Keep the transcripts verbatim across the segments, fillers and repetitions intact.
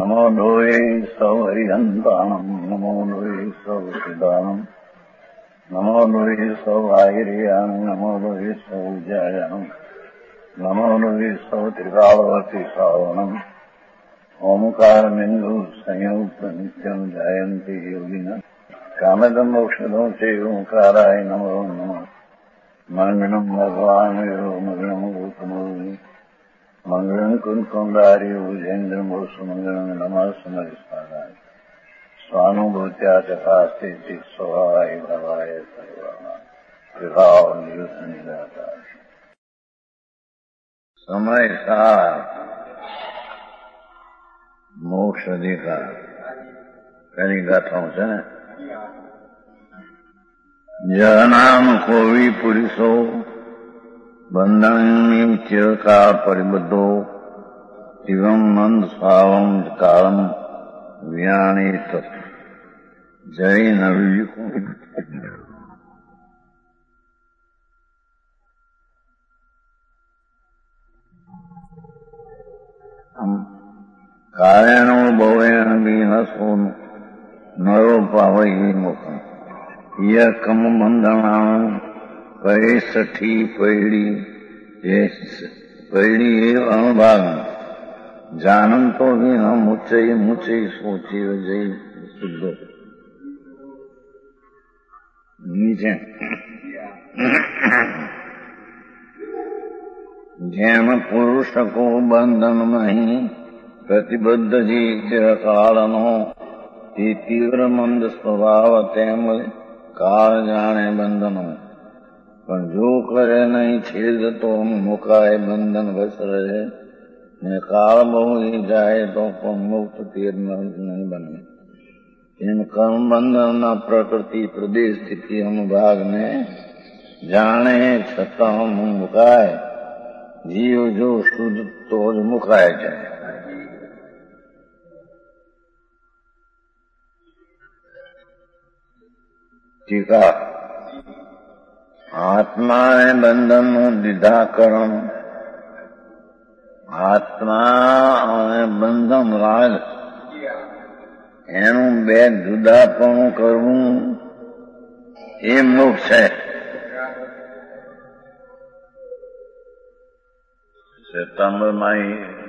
નમો લોહે સૌ હરિહંતાણમ નમો લોહે સૌ સિદાનમ નમો લોહે સૌ આહિર્યાણ નમો લોહે સૌ જયાણમ નમો લોહે સૌ ત્રિકાળવતી શ્રાવણમ ઓમકાર બિંદુ સંયુક્ત નિત્યમ જાયંતી યોગિના કામદમ મોક્ષદો છે ઓંકારાય નમો નમઃ મંગળમ ભગવાન મગળમ ગોતમોહિ મંગળમ કુંકુંડારી ઉજેન્દ્ર મોસુ મંગળમ નમઃ સમરિસ્વાદાય સ્વાનુભૂત્યા ચકાસ્તે સ્વાય ભવાય સર્વના વિભાવ નિદાતા સમય સાર મોક્ષ અધિકાર એની ગાથાઓ છે ને. જનામ કોવી પુરુષો બંધન ચિરકાળ પરિબદ્ધો શિવમ મંદ સ્વાવમ કાળમ વ્યાણી તત્વ જય નવયુકો કારેણો ભવેણ વિહસો નરો પાવઈ મુખમ યકમ બંધનાણ પૈસઠી પૈડી પૈડી એ અણભાગ જાનંતો વિહ મુચઈ મુચઈ સોચી જય શુદ્ધો નીચે જેમ પુરુષ કો બંધન નહીં પ્રતિબદ્ધ જી ચિરકાળનો તે તીવ્ર મંદ સ્વભાવ તેમ કાળ જાણે બંધનો પણ જો કરે નહીં છેદ તો મુકાય બંધન વશ રહે ને કાળ બહુ જાય તો પણ મુક્ત તીર નહીં બને. એમ કર્મ બંધનના પ્રકૃતિ પ્રદેશ સ્થિતિ અનુભાગને જાણે છતાં મુકાય જીવ જો શુદ્ધ તો જ મુકાય જાય. ટીકા આત્માને બંધનનું દીધાકરણ આત્મા અને બંધન રાગ એનું બે જુદાપણું કરવું એ મોક્ષ છે. સપ્ટેમ્બરમાં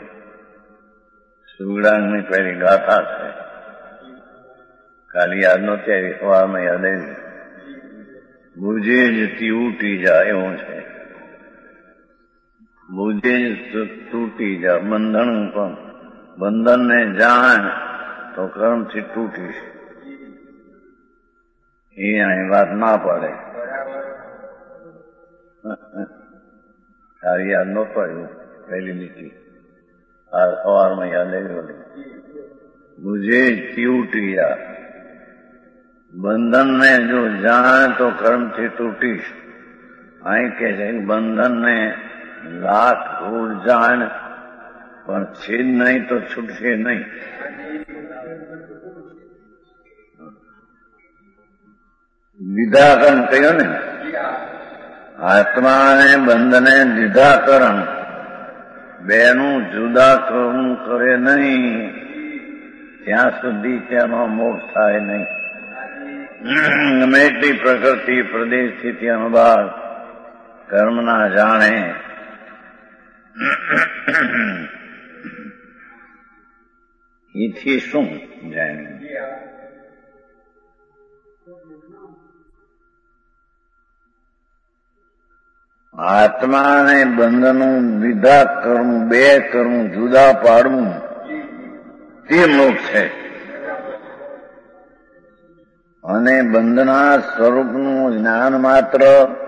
સુગડાની પહેલી ગાથા છે. ખાલી યાદ નહોતી આવી, સવારમાં યાદ આવી. બુજે જ તૂટી જાય એવું છે. બુજે જ તૂટી જાય બંધન પણ બંધનને જાણ તો કર્મથી તૂટીશ એ અહીં વાત ના પડે. સારી યાદ ન પડ્યું પહેલી નીતિ આ સવારમાં યાદ આવી. બુજે જ તૂટી જાય બંધનને જો જાણે તો કર્મથી તૂટીશ. અહીં કે છે બંધનને લાખ રૂળ જાણ પણ છેદ નહીં તો છૂટશે નહીં. દીધાકરણ કહ્યું ને, આત્માને બંધને દીધાકરણ બેનું જુદા કરવું કરે નહીં ત્યાં સુધી તેનો મોક્ષ થાય નહીં. ગમે એટલી પ્રકૃતિ પ્રદેશ સ્થિતિ અનુભાગ કર્મના જાણે એથી શું જાણે. આત્માને બંધનું વિધા કરવું બે કરવું જુદા પાડવું તે મોક્ષ છે. અને બંધના સ્વરૂપનું જ્ઞાન માત્ર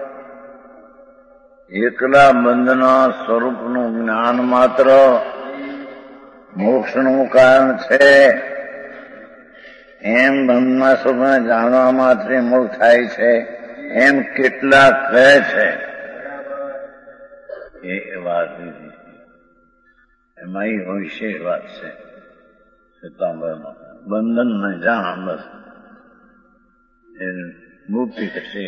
એકલા બંધના સ્વરૂપનું જ્ઞાન માત્ર મોક્ષનું કારણ છે એમ બંધના સ્વરૂપને જાણવા માત્ર મોક્ષ થાય છે એમ કેટલાક કહે છે. એ વાત એમાં એ વિશેષ વાત છે. સત્તાવનમાં બંધન ને જાણ બસ મુક્તિ થશે.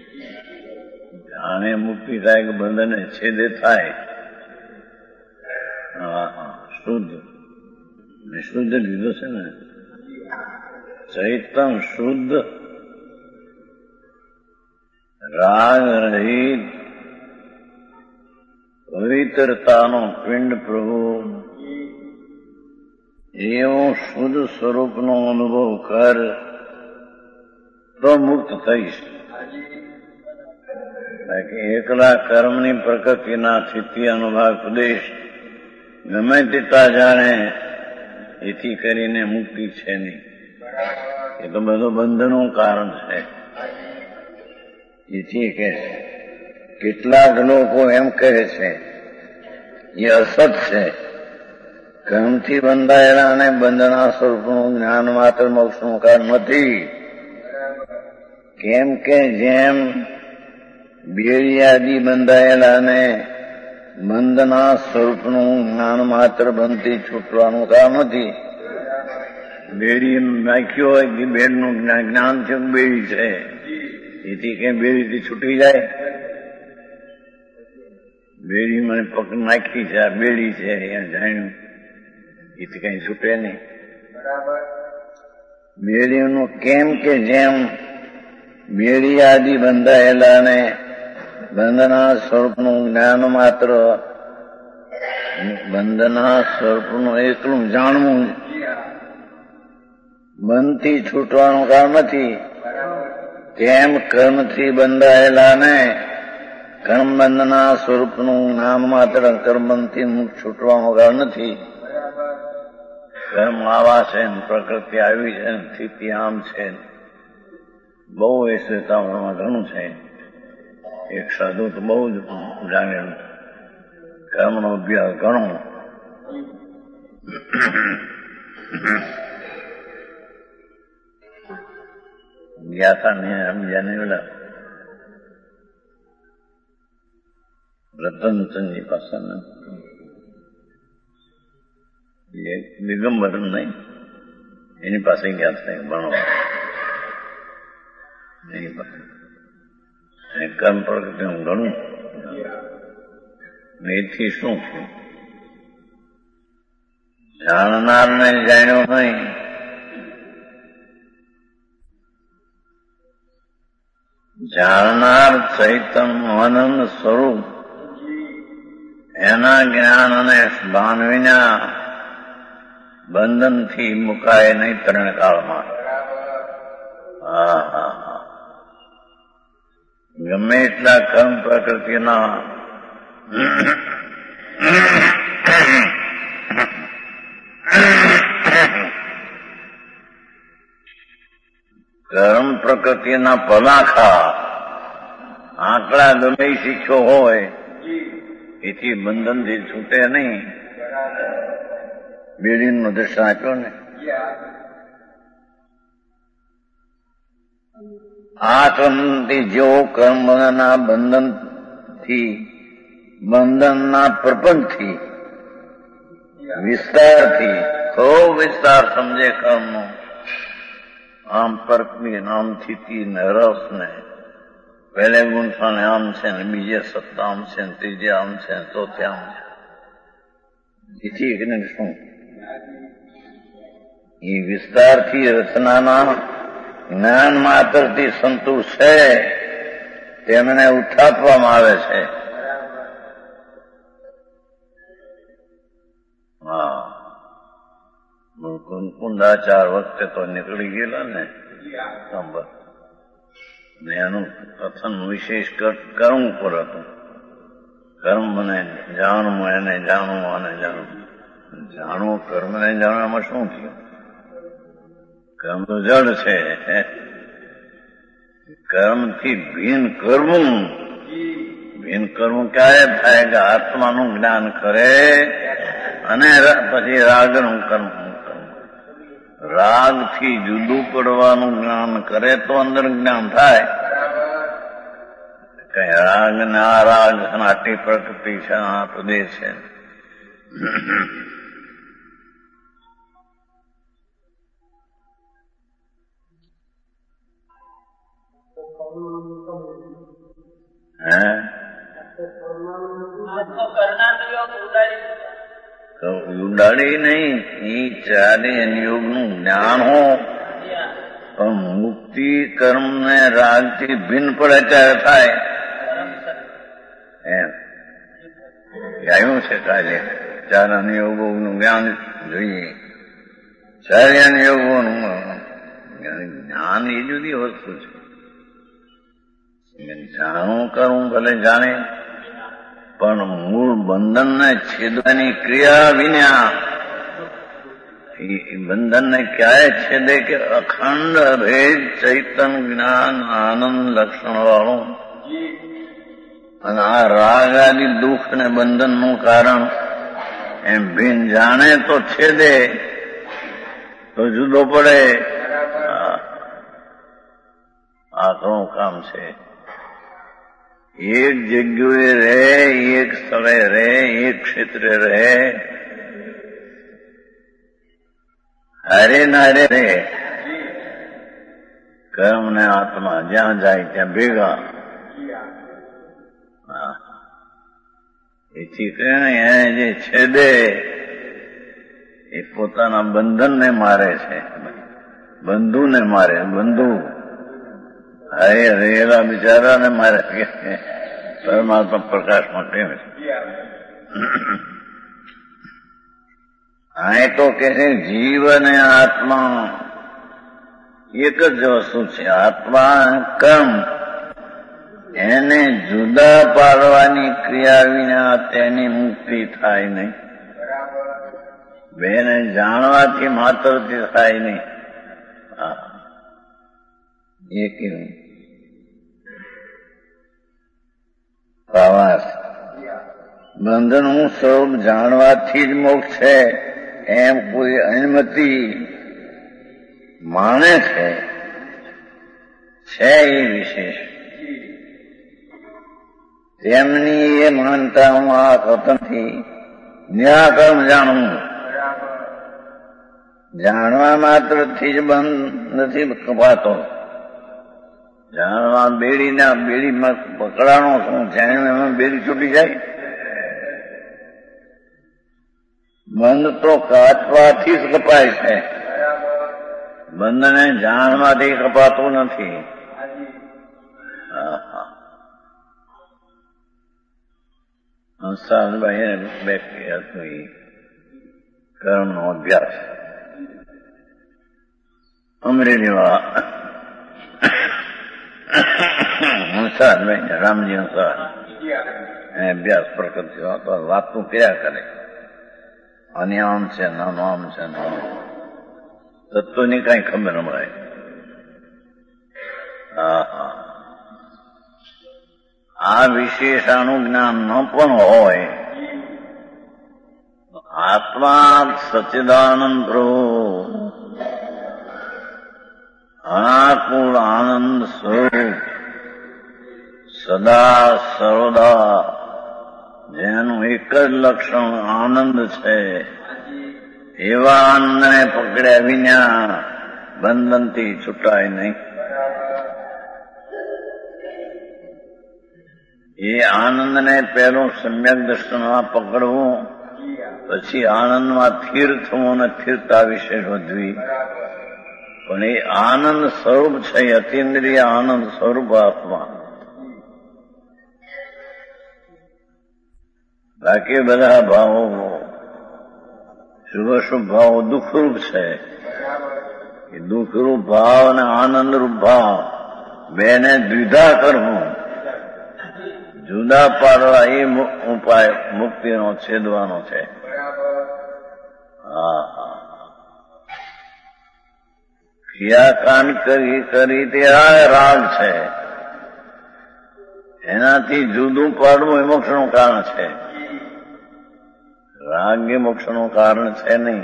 જાણે મુક્તિ થાય કે બંધને છેદે થાય શુદ્ધ શુદ્ધ લીધો છે ને, ચૈતન શુદ્ધ, રાગ રહિત, પવિત્રતાનો પિંડ પ્રભુ, એવું શુદ્ધ સ્વરૂપનો અનુભવ કર તો મુક્ત થઈશ. બાકી એકલા કર્મની પ્રકૃતિના સ્થિતિ અનુભાગ પ્રદેશ ગમે તેતા જાણે એથી કરીને મુક્તિ છે નહીં. એ તો બધું બંધનું કારણ છે. એથી કે કેટલાક લોકો એમ કહે છે એ અસત છે, કર્મથી બંધાયેલા અને બંધના સ્વરૂપનું જ્ઞાન માત્ર મોક્ષનું કારણ નથી. કેમ કે જેમ બેડિયાદી બંધાયેલા અને બંધના સ્વરૂપનું જ્ઞાન માત્ર બંધથી છૂટવાનું કારણ નથી. બેડી નાખ્યો હોય કે બેડનું જ્ઞાન છે, બેડી છે, એથી કઈ બેડીથી છૂટી જાય? બેડી મને પગ નાખી છે, આ બેડી છે, અહીંયા જાણ્યું, એથી કઈ છૂટે નહીં. બેડીનું કેમ કે જેમ બેડી આદિ બંધાયેલા અને બંધના સ્વરૂપનું જ્ઞાન માત્ર બંધના સ્વરૂપનું એકલું જાણવું બંધથી છૂટવાનું કારણ નથી. તેમ કર્મથી બંધાયેલા ને કર્મબંધના સ્વરૂપનું જ્ઞાન માત્ર કર્મબંધથી મુક્ત છૂટવાનું કારણ નથી. કર્મ આવા છે, પ્રકૃતિ આવી છે, સ્થિતિ આમ છે, બહુ એ શ્વેતાવરણમાં ઘણું છે. એક સાધુ તો બહુ જ જાણેલું, કર્મનો અભ્યાસ ઘણો. ગયા હતા ને સમજ્યા ઓલા રતનચંદજી પાસે દિગંબર નહીં, એની પાસે ગયા હતા ભણવા. એની પાસે કર્મ પ્રગતિનું ઘણું. એથી શું થયું? જાણનારને જાણ્યો નહીં, જાણનાર ચૈતન આનંદ સ્વરૂપ એના જ્ઞાન અને ભાન વિના બંધનથી મુકાય નહીં ત્રણ કાળમાં. હા હા હા ગમે એટલા કર્મ પ્રકૃતિના કર્મ પ્રકૃતિના પલાખા આંકડા ગમે શીખ્યો હોય એથી બંધનથી છૂટે નહીં. બેડીનું દર્શન આપ્યો ને, આ ક્રમથી જેવો કર્મના બંધનથી બંધનના પ્રપંચથી વિસ્તારથી ખૂબ વિસ્તાર સમજે કર્મનો, આમ તર્કની આમ સ્થિતિ ને રસ ને પહેલે ગુંઠાને આમ છે ને બીજે સત્તા આમ છે ને ત્રીજે આમ છે ને ચોથે આમ છે. એથી એને શું એ વિસ્તારથી રચનાના જ્ઞાન માત્રથી સંતુષ્ટ છે તેમને ઉઠાપવામાં આવે છે. હા કુંડાચાર વખતે તો નીકળી ગયેલા ને સંભવ ને એનું કથન વિશેષ કરવું પર હતું. કર્મ મને જાણવું, એને જાણવું, અને જાણવું જાણવું કર્મને જાણવામાં શું થયું? કર્મ તો જડ છે. કર્મથી ભીન કરવું, ભીન કરવું ક્યારે થાય કે આત્માનું જ્ઞાન કરે અને પછી રાગનું કર્મ. રાગથી જુદું પડવાનું જ્ઞાન કરે તો અંદર જ્ઞાન થાય. કઈ રાગ ને આ રાગ આટી પ્રકૃતિ છે, આ પ્રદેશ છે. તો ઉડાડે નહીં, એ ચારે યોગનું જ્ઞાન હો, પણ મુક્તિ કર્મ ને રાગથી ભિન્ન પડે ત્યારે થાય એમ આવ્યું છે. કાલે ચાર યોગોનું જ્ઞાન જોઈએ, ચાર યોગોનું જ્ઞાન એ જુદી વસ્તુ છે. જાણવું કરવું ભલે જાણે, પણ મૂળ બંધનને છેદવાની ક્રિયા વિના એ બંધનને ક્યારે છેદે કે અખંડ ભેદ ચૈતન જ્ઞાન આનંદ લક્ષણ વાળું, અને આ રાગ આદિ દુઃખ ને બંધનનું કારણ એમ ભીન જાણે તો છેદે તો જુદો પડે. આ ઘણું કામ છે. એક જગ્યાએ રહે, એક સ્થળે રહે, એક ક્ષેત્રે રહે, હારે નારે રહે, કર્મ ને આત્મા જ્યાં જાય ત્યાં ભેગા. એથી એને જે છેદે એ પોતાના બંધનને મારે છે, બંધુને મારે. બંધુ હારે રહેલા બિચારાને મારે પરમાત્મા પ્રકાશમાં કેમ છે. આ તો કે છે જીવ અને આત્મા એક જ વસ્તુ છે. આત્મા કર્મ એને જુદા પાડવાની ક્રિયા વિના તેની મુક્તિ થાય નહીં. બેને જાણવાથી માત્રથી થાય નહીં. એ કેવું પ્રવાસ બંધનનું સ્વરૂપ જાણવાથી જ મોક્ષ છે એમ કોઈ અનુમતિ માને છે છે એ વિશેષ. તેમની એ માનતા હું આ કથનથી નિરાકર્મ જાણવું. જાણવા માત્રથી જ બંધ નથી કપાતો. જાણવા બેડીના બેડીમાં પકડાણો શું છે, એમાં બેડી છૂટી જાય. બંધ તો કાચવાથી જ કપાય છે, બંધને જાણવાથી કપાતું નથી. હંસાભાઈ બે હતું કર્મનો અભ્યાસ અમરેલી વાળા હંસાભાઈ રામજી હંસા અભ્યાસ પ્રકટ થયો તો વાતું કર્યા કરે. અને આમ છે નાનો, આમ છે નાનો, તત્વની કઈ ખબર ન મળે. હા હા આ વિશેષાનું જ્ઞાન ન પણ હોય, આત્મા સચ્ચિદાનંદ પ્રભુ અનાકુળ આનંદ સ્વરૂપ સદા સર્વદા જેનું એક જ લક્ષણ આનંદ છે, એવા આનંદને પકડ્યા વિના બંધનથી છૂટાય નહીં. એ આનંદને પહેલું સમ્યક દર્શનમાં પકડવું, પછી આનંદમાં સ્થિર થવું અને સ્થિરતા વિશે વધવી. પણ એ આનંદ સ્વરૂપ છે, અતિન્દ્રિય આનંદ સ્વરૂપ આત્મા. બાકી બધા ભાવો શુભ શુભ ભાવો દુઃખરૂપ છે. એ દુઃખરૂપ ભાવ અને આનંદરૂપ ભાવ બેને દ્વિધા કરવું, જુદા પાડવા એ ઉપાય મુક્તિનો છેદવાનો છે. હા હા ક્રિયાકાંડ કરી કરી તે આ રાગ છે, એનાથી જુદું પાડવું એ મોક્ષનું કારણ છે. રાગ એ મોક્ષનું કારણ છે નહીં.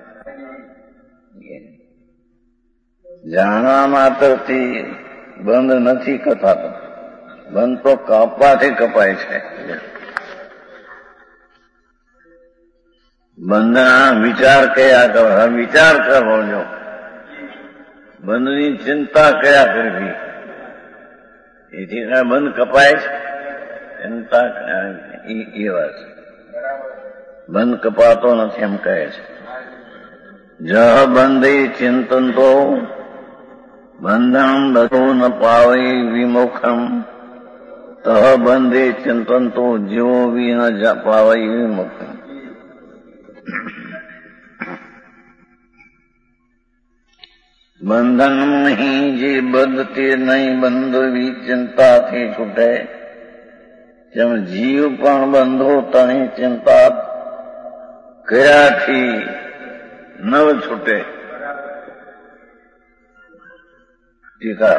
જાણવા માત્રથી બંધ નથી કથાતો, બંધ તો કાપવાથી કપાય છે. બંધના વિચાર કયા કરવા, વિચાર કરવો જો, બંધની ચિંતા કયા કરવી, એથી બંધ કપાય છે. ચિંતા એ વાત બંધ કપાતો નથી એમ કહે છે. જહ બંધી ચિંતન તો બંધન દતો ન પાવઈ વિમોક્ષમ તહ બંધી ચિંતન તો જીવો વી ન પાવઈ વિમોક્ષમ. બંધન નહીં જે બંધતે નહીં બંધવી ચિંતાથી છૂટે તેમ જીવ પણ બંધો તણી ચિંતા કર્યાથી ન છૂટે. ટીકા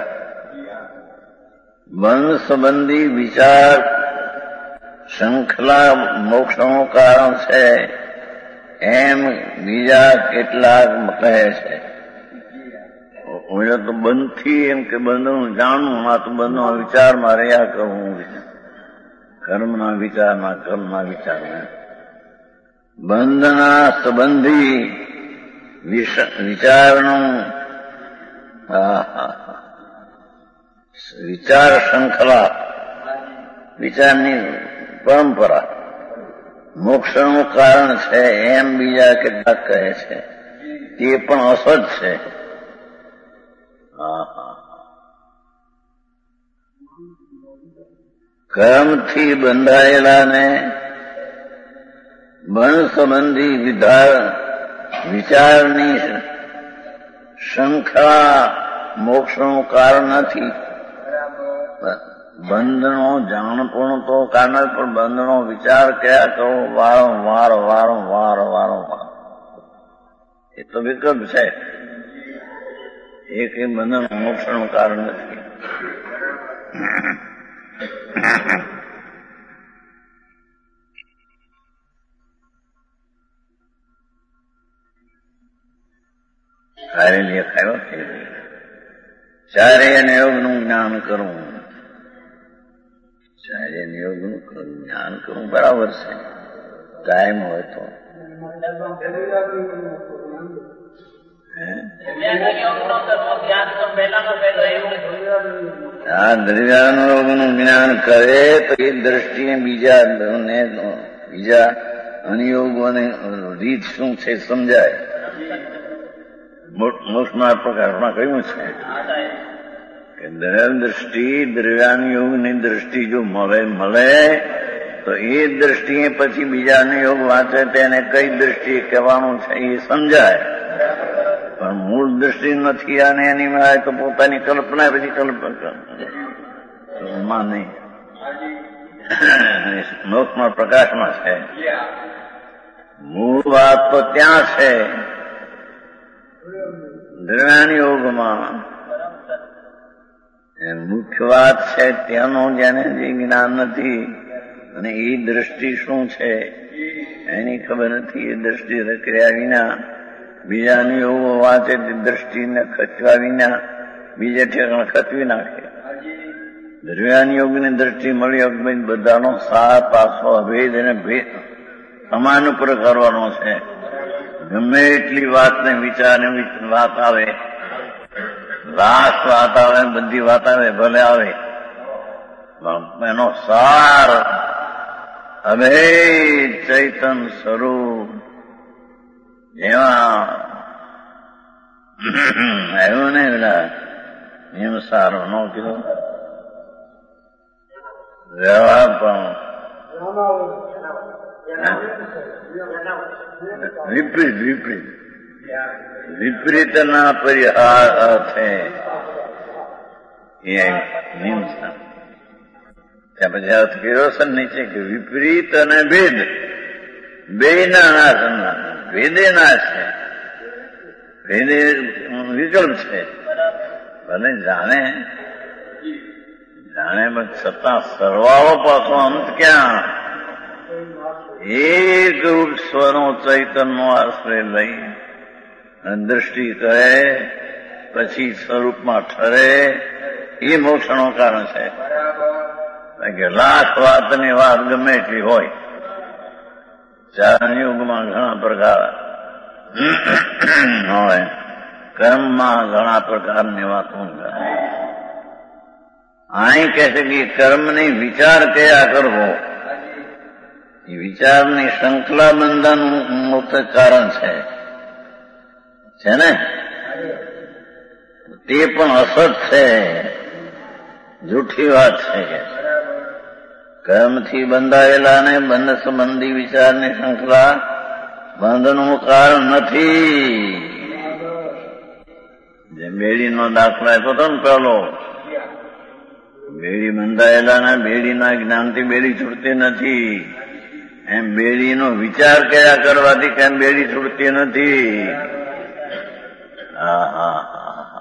બંધ સંબંધી વિચાર શૃંખલા મોક્ષનું કારણ છે એમ બીજા કેટલાક કહે છે. હું તો બંધથી એમ કે બંધનું જાણવું, આ તો બંધનો વિચારમાં રહ્યા કરવું, કર્મના વિચારમાં કર્મના વિચારમાં. બંધના સંબંધી વિચારનું વિચાર શૃંખલા વિચારની પરંપરા મોક્ષનું કારણ છે એમ બીજા કેટલાક કહે છે. તે પણ અસત છે. કર્મથી બંધાયેલાને બંધ સંબંધી વિધાર વિચારની શૃંખલા મોક્ષનું કારણ નથી. બંધનો જાણપણું તો કારણ, પણ બંધનો વિચાર કર્યા કરો વારંવાર વારંવાર વારંવાર એ તો વિકલ્પ છે. એક એ બંધન મોક્ષનું કારણ નથી. કાર્ય ખાયો ચાર્ય યોગનું જ્ઞાન કરવું, ચાર્ય યોગનું જ્ઞાન કરવું બરાબર છે, ટાઈમ હોય તો. આ દ્રવ્યાનુયોગનું જ્ઞાન કરે તો એ દ્રષ્ટિએ બીજા બીજા અનુયોગોને રીત શું છે સમજાય. મોક્ષના પ્રકારમાં કહ્યું છે કે દ્રષ્ટિ દ્રવ્યાનુયોગની દ્રષ્ટિ જો મળે મળે તો એ દ્રષ્ટિએ પછી બીજા અનુયોગ વાંચે તેને કઈ દ્રષ્ટિએ કહેવાનું છે એ સમજાય. પણ મૂળ દ્રષ્ટિ નથી અને એની માં તો પોતાની કલ્પના પછી કલ્પના નહીં. મોક્ષમાં પ્રકાશમાં છે. મૂળ વાત તો ત્યાં છે દ્રવ્યાનુયોગમાં. મુખ્ય વાત છે ત્યાંનું જેને જે જ્ઞાન નથી અને એ દ્રષ્ટિ શું છે એની ખબર નથી. એ દ્રષ્ટિ કર્યા વિના બીજા અનુયોગો વાંચે તે દ્રષ્ટિને ખચવા વિના બીજે ઠેકાણે ખચવી નાખે. દ્રવ્યાનુયોગની દ્રષ્ટિ મળી બધાનો સાર પાસો અભેદ અને ભેદ સમાન ઉપર કરવાનો છે. ગમે એટલી વાતને વિચારને વાત આવે, લાખ વાત આવે, બધી વાત આવે, ભલે આવે, એનો સાર અભેદ ચૈતન સ્વરૂપ એમાં આવ્યું ને પેલા એમ સારો ન કીધો વ્યવહાર પણ વિપરીત વિપરીત વિપરીતના પરિહાર અર્થે એ હિંસા. ત્યાં પછી અર્થ કર્યો છે નીચે કે વિપરીત અને ભેદ બે ના નાશ, ભેદે નાશ છે, ભેદે વિકલ્પ છે. ભલે જાણે જાણે પણ છતાં સરવાળો પાછો અંત ક્યાં? એક રૂપ સ્વનો ચૈતનનો આશ્રય લઈ દ્રષ્ટિ કરે પછી સ્વરૂપમાં ઠરે એ મોક્ષનું કારણ છે. કે લાખ વાતની વાત ગમે એટલી હોય. ચાર યુગમાં ઘણા પ્રકાર હોય, કર્મમાં ઘણા પ્રકારની વાતો અહીં કહે છે કે કર્મની વિચાર કયા કરવો એ વિચારની શ્રંખલા બંધનનું મુખ્ય કારણ છે છે ને તે પણ અસત છે, જૂઠી વાત છે કે કર્મથી બંધાયેલા ને બંધ સંબંધી વિચારની શ્રંખલા બંધનનું કારણ નથી. જેમ બેડીનો દાખલો આપ્યો હતો ને પેલો, બેડી બંધાયેલા ને બેડીના જ્ઞાનથી બેડી છૂટતી નથી, એમ બેડીનો વિચાર કર્યા કરવાથી કેમ બેડી છૂટતી નથી. હા હા હા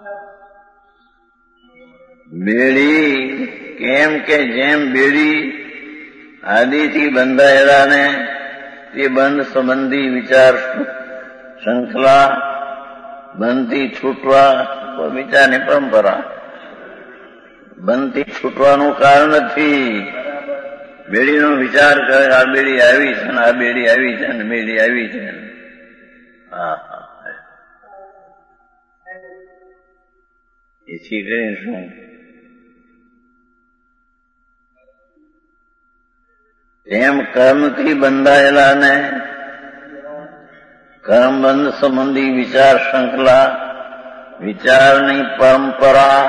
બેડી કેમ કે જેમ બેડી આદિથી બંધાયેલા ને તે બંધ સંબંધી વિચાર શ્રંખલા બંધથી છૂટવા વિચારની પરંપરા બંધથી છૂટવાનું કારણ નથી. બેડીનો વિચાર કરે આ બેડી આવી છે ને આ બેડી આવી છે ને બેડી આવી છે. હા હા એથી કરીને શું તેમ કર્મથી બંધાયેલા ને કર્મબંધ સંબંધી વિચાર શ્રંખલા વિચારની પરંપરા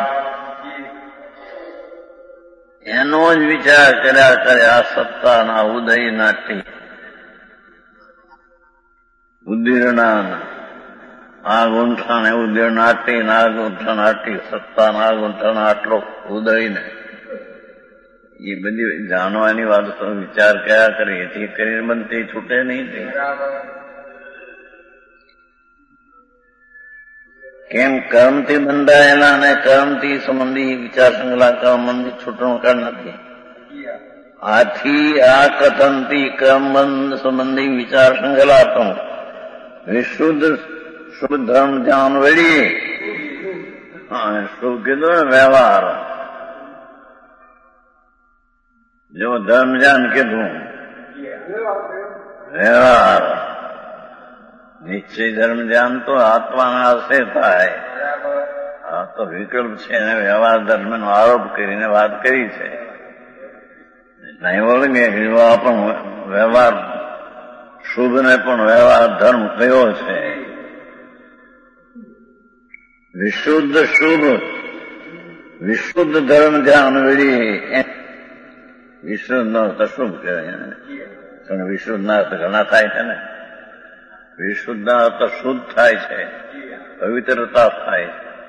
એનો જ વિચાર કર્યા કરે આ સત્તાના ઉદયનાથી ઉદીર્ણા આ ગુંઠાને ઉદીર્ણ આટી આ ગુંઠણ આટી સત્તાના આ ગુંઠણ આટલો ઉદયને એ બધી જાણવાની વાતો વિચાર કયા કરે એથી કરીને બનતી છૂટે નહીં. કેમ કર્મથી બંધાયેલા અને કર્મથી સંબંધી વિચાર સંકલા કર્મબંધી છૂટવાનું કારણ નથી. આથી આ કથનથી કર્મબંધ સંબંધી વિચાર સંકલાતો વિશુદ્ધ શુભ ધર્મ ધ્યાન વળી શું કીધું ને વ્યવહાર જો ધર્મ ધ્યાન કીધું વ્યવહાર નિશ્ચય ધર્મ ધ્યાન તો આત્માના આશે થાય. આ તો વિકલ્પ છે એને વ્યવહાર ધર્મનો આરોપ કરીને વાત કરી છે. નહીં ઓળંગે આ પણ વ્યવહાર શુભ ને પણ વ્યવહાર ધર્મ કયો છે. વિશુદ્ધ શુભ વિશુદ્ધ ધર્મ ધ્યાન વળી વિશુદ્ધ નો તો શુભ કહેવાય. વિશુદ્ધ ના તો ઘણા થાય છે ને. વિશુદ્ધ ના તો શુદ્ધ થાય છે, પવિત્રતા થાય.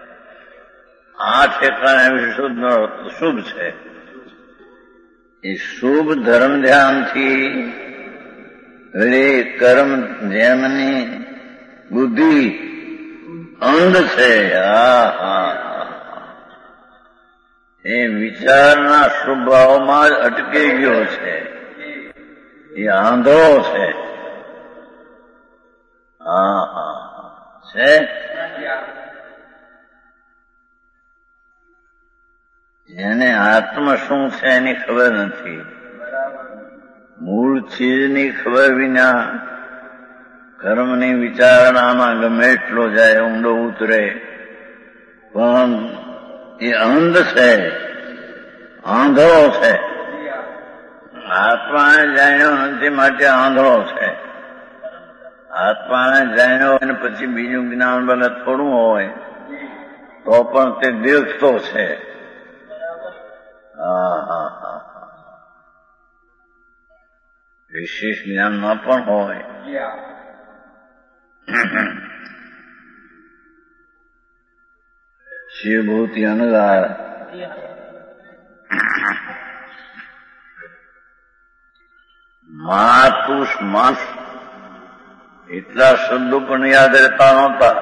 આ ઠેકાણે વિશુદ્ધ નો શુભ છે. એ શુભ ધર્મ ધ્યાનથી વળી કર્મ જેમની બુદ્ધિ અંધ છે હા હા એ વિચારના સ્વભાવમાં જ અટકી ગયો છે. એ આંધળો છે. હા હા છે. જેને આત્મ શું છે એની ખબર નથી. મૂળ ચીજની ખબર વિના કર્મની વિચારણામાં ગમે એટલો જાય ઊંડો ઉતરે પણ એ અંધ છે, આંધળો છે. આત્માને જાણ્યો નથી માટે આંધળો છે. આત્માને જાણ્યો અને પછી બીજું જ્ઞાન ભલે થોડું હોય તો પણ તે દેખતો છે. હા હા હા વિશેષ જ્ઞાનમાં પણ હોય. શિવભૂતિ અનુગાર માતુષ માસ એટલા શબ્દો પણ યાદ રહેતા નહોતા.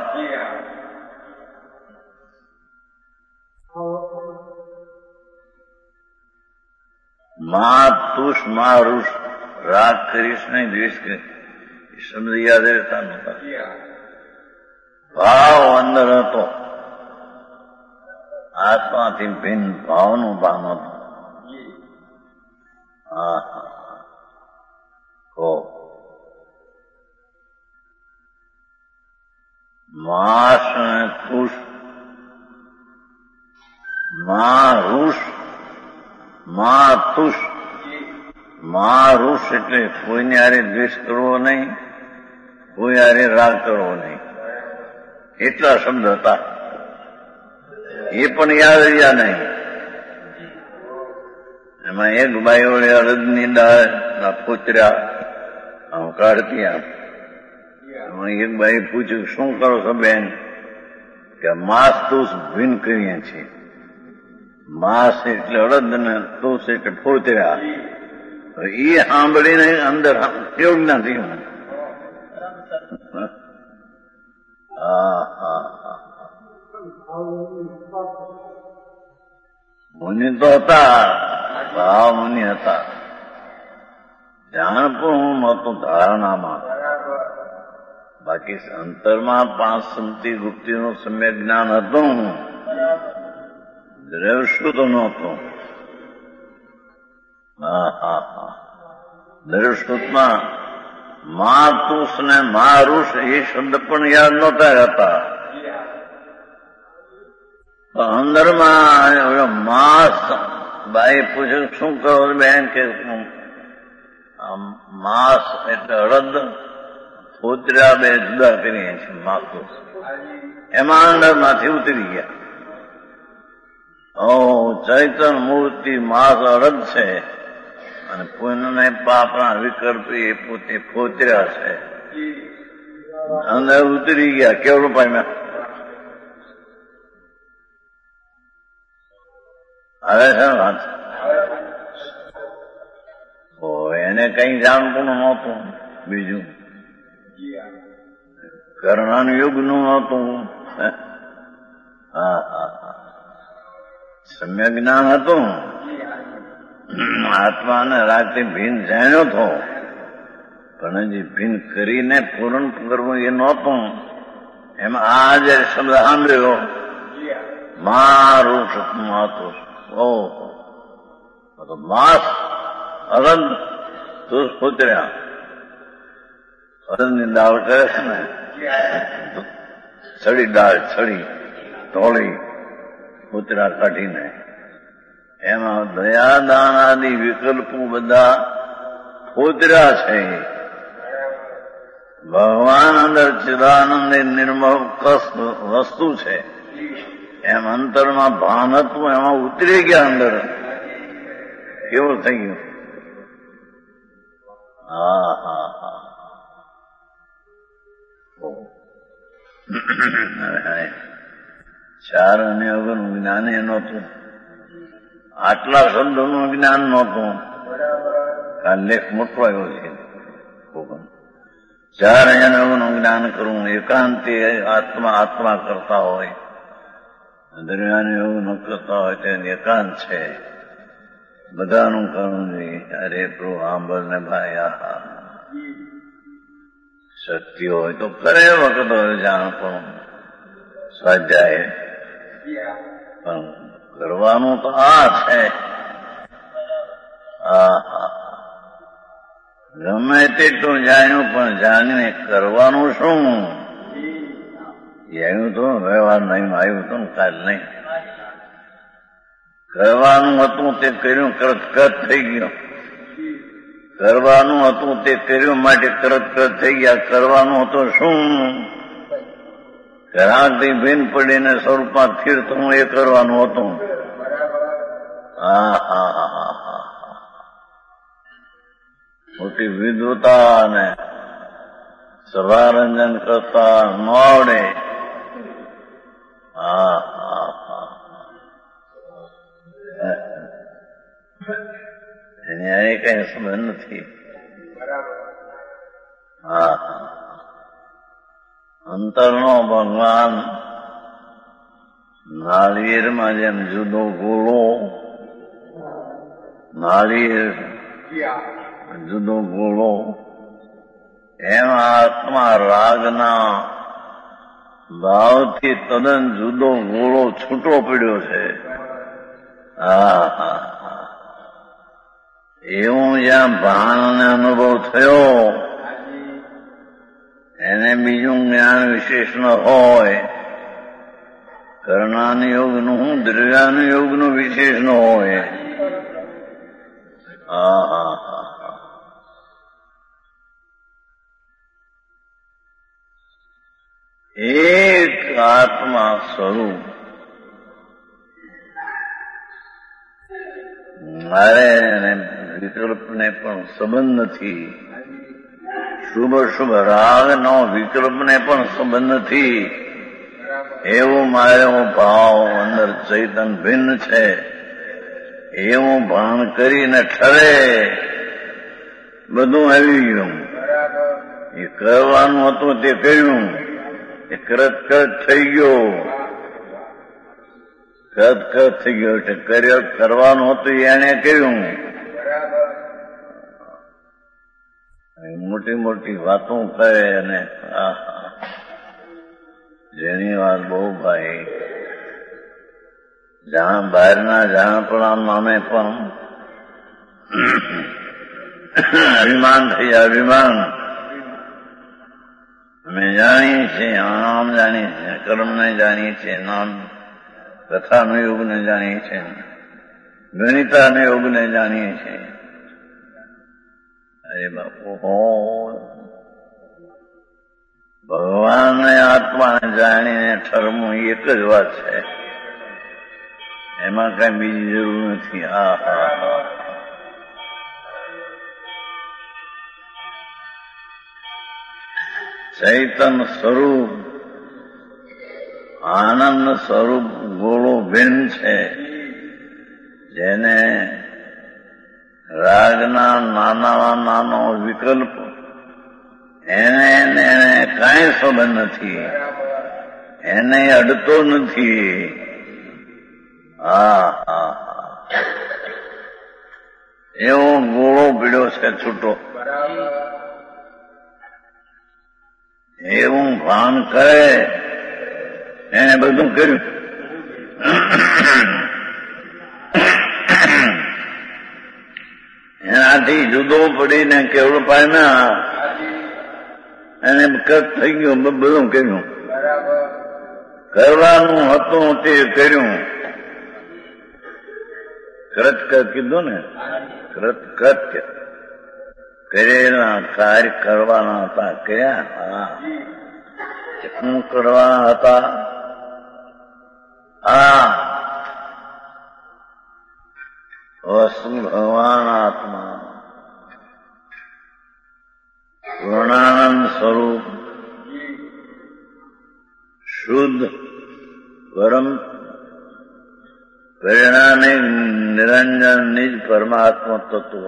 માતુષ મારુષ રાગ કરીશ નહીં દ્વેષ કરીશ એ શબ્દ યાદ રહેતા નહોતા. ભાવ અંદર હતો. આત્માથી ભિન્ન ભાવનું ભાન હતું. હા હો માસ અને તુષ મા રુષ મા તુષ મહારુષ એટલે કોઈને હારે દ્વેષ કરવો નહીં, કોઈ હારે રાગ કરવો નહીં, એટલા શબ્દ હતા. એ પણ યાદ રહ્યા નહીં. એમાં એક બાઈ વડે અડદની દાળ પૂતર્યા આમ કાઢતી આમ. એમાં એક બાઈ પૂછ્યું, શું કરો છો બેન? કે માંસ તૂસ ભીન કરીએ છીએ. માંસ એટલે અડદ ને તૂસ એટલે પૂતર્યા. એ સાંભળીને અંદર કેવું ના થયું. હા હા હા મુનિ તો હતા, ભાવ મુનિ હતા. જાણ પણ નહોતું ધારણામાં. બાકી અંતરમાં પાંચ સંતિ ગુપ્તિનું સમ્યક જ્ઞાન હતું. દ્રવશ્રુત નહોતું. હા હા હા દ્રવશ્રુતમાં માતુષ ને મારુષ એ શબ્દ પણ યાદ નહોતા રહેતા. અંદરમાં માસ બાઈ પૂછ્યું, શું કરો બેન? કે માસ એટલે અડદ પૂતરા બે જુદા કરીએ છીએ. માતુષ એમાં અંદરમાંથી ઉતરી ગયા. ઓ ચૈતન મૂર્તિ માસ અડદ છે અને પુણ્યને પાપના વિકલ્પ એ પોતે પોતર્યા છે. અંદર ઉતરી ગયા. કેવડું પામ્યા? હવે છે વાત. એને કઈ જાણતું નહોતું. બીજું કર્ણાનું યુગનું નહોતું. હા હા હા સમ્યક જ્ઞાન હતું. આત્માને રાતે ભીન જાણ્યો હતો, પણ હજી ભીન કરીને પૂરણ કરવું એ નહોતું. એમાં આ જે શબ્દ સાંભળ્યો મારું સપનું હતું. ઓહો માસ અરંદ તું પુત્ર્યા. અરંદની દાળ કરે છે ને, છડી દાળ છડી તોળી પુત્રા કાઢીને એમાં દયા દાન આદિ વિકલ્પો બધા પુત્રા છે. ભગવાન અંદર ચિદાનંદ નિર્મળ વસ્તુ છે. એમ અંતરમાં ભાન હતું, એમાં ઉતરી ગયા અંદર. કેવું થઈ ગયું? હા હા હા ચાર અને અગરનું જ્ઞાન એ નહોતું. આટલા શબ્દોનું જ્ઞાન નહોતું. આ લેખ મોટો આવ્યો છે. ચાર અને અગરનું જ્ઞાન કરવું, એકાંતે આત્મા આત્મા કરતા હોય, દરમિયાન એવું ન કરતા હોય તે એકાંત છે. બધાનું કરવું જોઈએ. અરે પ્રભુ આંબલ ને ભાઈ આહા શક્તિ હોય તો કરે વખત હોય જાણ પણ સ્વાધ્યાય. પણ કરવાનું તો આ છે. હા ગમે તેટલું જાણ્યું પણ જાણીને કરવાનું શું? જાણ્યું તો વ્યવહાર નહીં આવ્યું તો કાલ નહીં. કરવાનું હતું તે કર્યું, કરત કરત થઈ ગયો. કરવાનું હતું તે કર્યું માટે કરત કરત થઈ ગયા. કરવાનું હતું શું? ઘરાકથી ભીન પડીને સ્વરૂપમાં ફીરતું એ કરવાનું હતું. હા હા હા હા મોટી વિદ્વતા અને સભારંજન કરતા ન આવડે. હા હા હા એની આ કઈ સંબંધ નથી. હા અંતરનો ભગવાન નાળિયેરમાં જેમ જુદો ગોળો, નાળિયેર જુદો ગોળો, એમ આત્મા રાગના ભાવથી તદ્દન જુદો ગોળો છૂટો પડ્યો છે. હા હા હા એવું જ્યાં ભાનને અનુભવ થયો એને બીજું જ્ઞાન વિશેષ ન હોય. કર્ણાનું યોગનું હું દ્રવ્યાનું યોગનું વિશેષ ન હોય. હા હા હા એક આત્મા સ્વરૂપ મારે અને વિકલ્પને પણ સંબંધ નથી. શુભ શુભ રાગનો વિકલ્પને પણ સંબંધ નથી. એવું મારો ભાવ અંદર ચૈતન ભિન્ન છે એવું ભાન કરીને ઠરે બધું આવી ગયું. એ કરવાનું હતું તે કર્યું. એ કરત કરત થઈ ગયો. કરત કરત થઈ ગયો એટલે કર્યો કરવાનું હતું એને કર્યું. મોટી મોટી વાતો કરે અને જેની વાત બહુ ભાઈ જાણ બહારના જાણપણા નામે પણ અભિમાન થઈ અભિમાન. અમે જાણીએ છીએ નામ જાણીએ છીએ કર્મને જાણીએ છીએ નામ કથાનો યોગને જાણીએ છીએ ગણિતાનો યોગને જાણીએ છીએ. અરે બાપુ હો ભગવાનને આત્માને જાણીને ઠરવું એક જ વાત છે. એમાં કઈ બીજી જરૂર નથી. હા હા હા ચૈતન સ્વરૂપ આનંદ સ્વરૂપ ગોળો ભિન્ન છે. જેને રાગના નાના નાનો વિકલ્પ એને એને કાંઈ સંબંધ નથી. એને અડતો નથી. હા હા એવો ગોળો પીડ્યો છે છૂટો. એવું ભાન કરે એને બધું કર્યું. એનાથી જુદો પડીને કેવળ પામ્યા એને કત થઈ ગયું. બધું કર્યું. કરવાનું હતું તે કર્યું. કૃત કર કીધું ને. કૃત કૃત્ય કરેલા કાર્ય કરવાના હતા કર્યા. હા શું કરવાના હતા? હા વસ્તુ ભગવાન આત્મા પૂર્ણાનંદ સ્વરૂપ શુદ્ધ પરમ પરિણામે નિરંજન નિજ પરમાત્મા તત્વ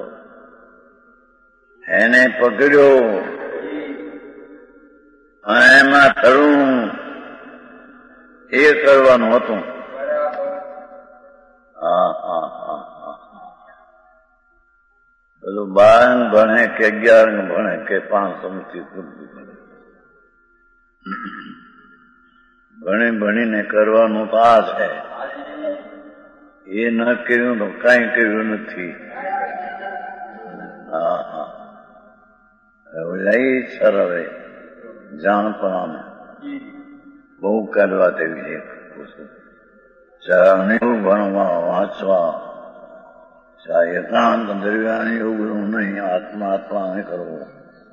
એને પકડ્યો અને એમાં થયું એ કરવાનું હતું. હા હા હા બધું બાર ભણે કે અગિયાર ભણે કે પાંચ સમથી ભણી ભણીને કરવાનું તો આ છે. એ ન કર્યું તો કઈ કર્યું નથી. હા હા એવું લઈ સરવે જાણપણાને બહુ કરવા તેવી છે. ભણવા વાંચવા એકાંત દરમિયાન એવું નહીં. આત્મા આત્માને કરવું.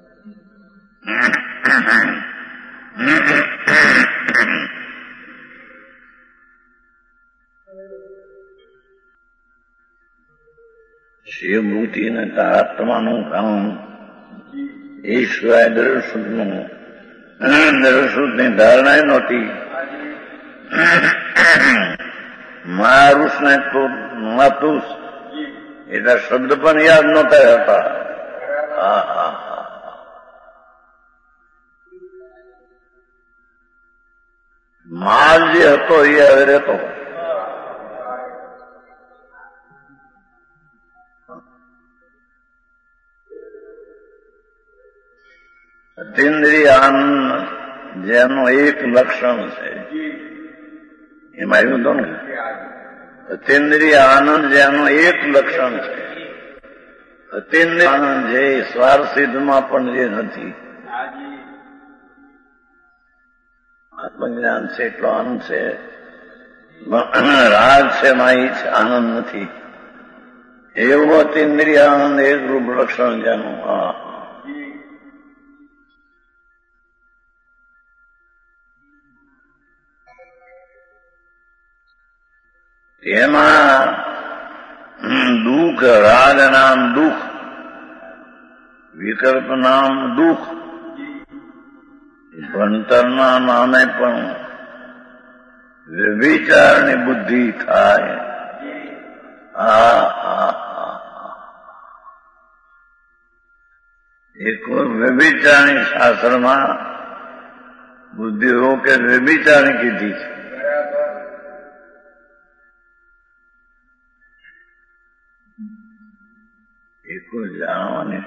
શિવભૂતિને આત્માનું કામ એ સિવાય દરશુદ્ધનું દરશુદ્ધની ધારણા નહોતી. મારુષ ને તો માતુષ એટલા શબ્દ પણ યાદ નહોતા હતા. હા હા હા માલ જે હતો એ હવે રહેતો. અતિન્દ્રિય આનંદ જેનું એક લક્ષણ છે એમાં એવું તો ને અતિન્દ્રિય આનંદ જેનું એક લક્ષણ છે. અતિન્દ્રિય આનંદ જે સ્વારસિદ્ધમાં પણ જે નથી. આત્મજ્ઞાન છે એટલો આનંદ છે. રાગ છે એમાં એ આનંદ નથી. એવું અતિન્દ્રિય આનંદ એક રૂપ લક્ષણ જેનું. હા તેમાં દુઃખ, રાગ નામ દુઃખ, વિકલ્પ નામ દુઃખ, ભણતરના નામે પણ વ્યભિચારની બુદ્ધિ થાય. આ એક વ્યભિચારની શાસ્ત્રમાં બુદ્ધિ રોકે વ્યભિચારની કીધી છે. એક જાણવાની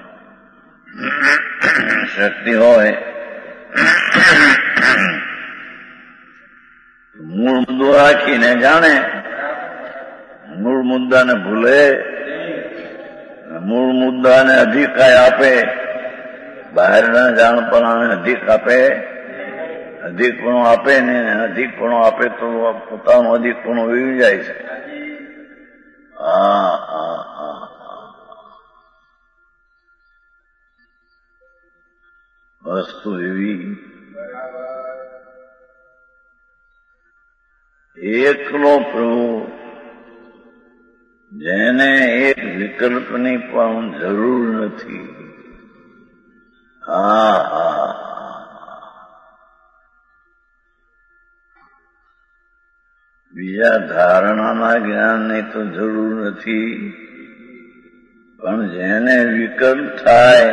શક્તિ હોય, મૂળ મુદ્દો રાખીને જાણે, મૂળ મુદ્દાને ભૂલે, મૂળ મુદ્દાને અધિકાય આપે, બહારના જાણપણાને અધિક આપે, અધિકપણો આપે ને અધિકપણો આપે તો પોતાનો અધિકપણો વીવી જાય છે. હા હા હા વસ્તુ એવી એકલો પ્રભુ જેને એક વિકલ્પની પણ જરૂર નથી. હા હા બીજા ધારણાના જ્ઞાનની તો જરૂર નથી, પણ જેને વિકલ્પ થાય